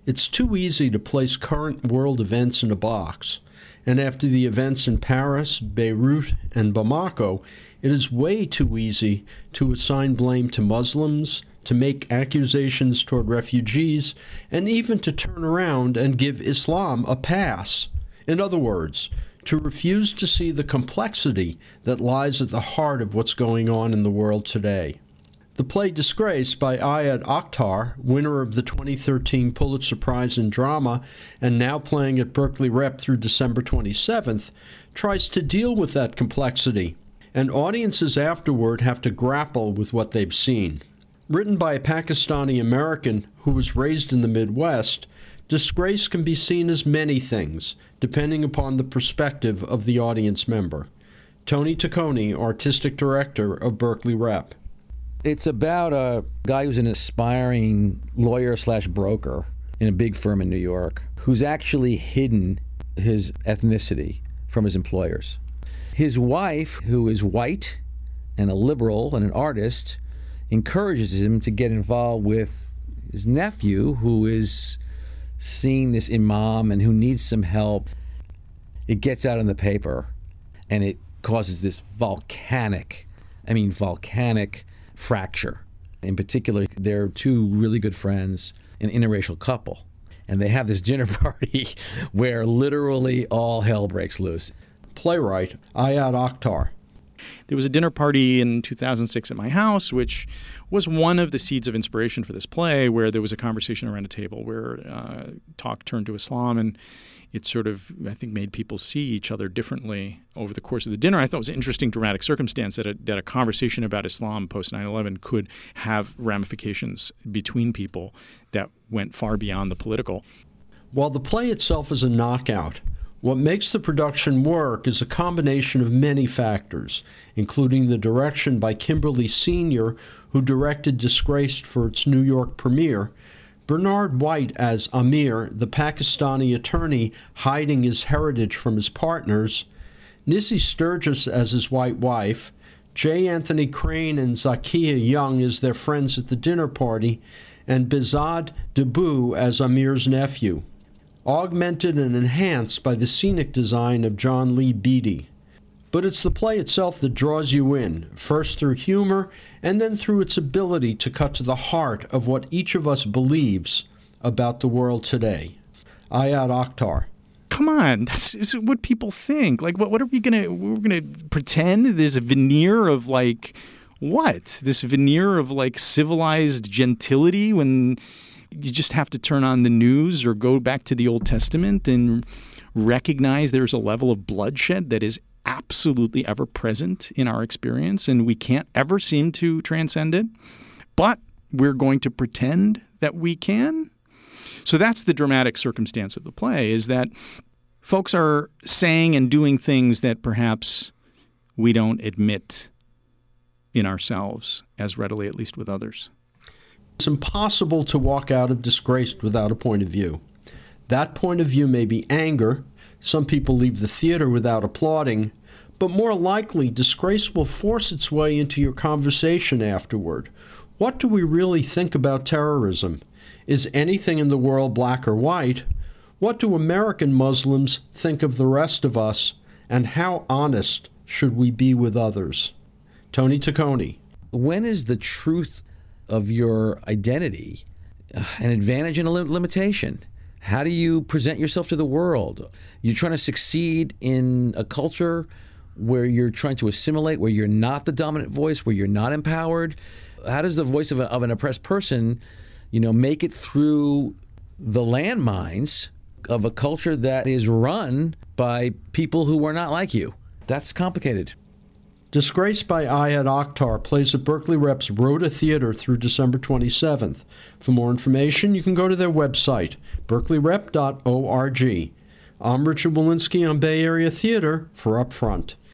It's too easy to place current world events in a box, and after the events in Paris, Beirut, and Bamako, it is way too easy to assign blame to Muslims, to make accusations toward refugees, and even to turn around and give Islam a pass. In other words, to refuse to see the complexity that lies at the heart of what's going on in the world today. The play Disgrace by Ayad Akhtar, winner of the 2013 Pulitzer Prize in Drama and now playing at Berkeley Rep through December 27th, tries to deal with that complexity, and audiences afterward have to grapple with what they've seen. Written by a Pakistani American who was raised in the Midwest, Disgrace can be seen as many things, depending upon the perspective of the audience member. Tony Taccone, Artistic Director of Berkeley Rep. It's about a guy who's an aspiring lawyer/broker in a big firm in New York who's actually hidden his ethnicity from his employers. His wife, who is white and a liberal and an artist, encourages him to get involved with his nephew, who is seeing this imam and who needs some help. It gets out in the paper, and it causes this volcanic fracture. In particular, they're two really good friends, an interracial couple, and they have this dinner party where literally all hell breaks loose. Playwright Ayad Akhtar. There was a dinner party in 2006 at my house, which was one of the seeds of inspiration for this play, where there was a conversation around a table where talk turned to Islam, and it sort of, I think, made people see each other differently over the course of the dinner. I thought it was an interesting dramatic circumstance that a conversation about Islam post 9/11 could have ramifications between people that went far beyond the political. While the play itself is a knockout, what makes the production work is a combination of many factors, including the direction by Kimberly Senior, who directed Disgraced for its New York premiere, Bernard White as Amir, the Pakistani attorney hiding his heritage from his partners, Nizzy Sturgis as his white wife, J. Anthony Crane and Zakiya Young as their friends at the dinner party, and Behzad Dabboo as Amir's nephew, augmented and enhanced by the scenic design of John Lee Beatty. But it's the play itself that draws you in, first through humor and then through its ability to cut to the heart of what each of us believes about the world today. Ayad Akhtar. Come on, that's what people think. Like, what are we're gonna pretend there's a veneer of like what? This veneer of like civilized gentility when you just have to turn on the news or go back to the Old Testament and recognize there's a level of bloodshed that is absolutely ever present in our experience, and we can't ever seem to transcend it, but we're going to pretend that we can. So that's the dramatic circumstance of the play, is that folks are saying and doing things that perhaps we don't admit in ourselves as readily, at least with others. It's impossible to walk out of Disgraced without a point of view. That point of view may be anger. Some people leave the theater without applauding, but more likely, Disgrace will force its way into your conversation afterward. What do we really think about terrorism? Is anything in the world black or white? What do American Muslims think of the rest of us? And how honest should we be with others? Tony Taccone. When is the truth of your identity an advantage and a limitation? How do you present yourself to the world? You're trying to succeed in a culture where you're trying to assimilate, where you're not the dominant voice, where you're not empowered. How does the voice of an oppressed person, make it through the landmines of a culture that is run by people who are not like you? That's complicated. Disgraced by Ayad Akhtar plays at Berkeley Rep's Rhoda Theater through December 27th. For more information, you can go to their website, berkeleyrep.org. I'm Richard Walensky on Bay Area Theater for Upfront.